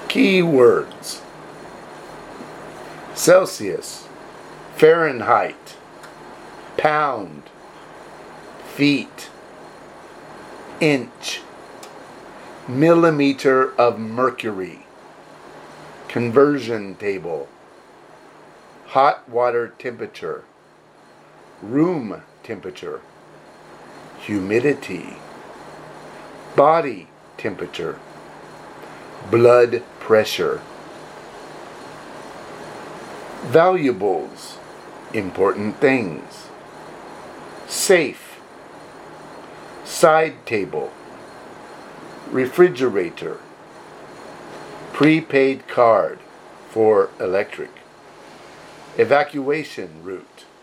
Keywords: Celsius, Fahrenheit, pound, feet, inch, millimeter of mercury, conversion table, hot water temperature, room temperature, humidity, body temperature, blood pressure. Valuables, important things. Safe, side table, refrigerator, prepaid card for electric, evacuation route,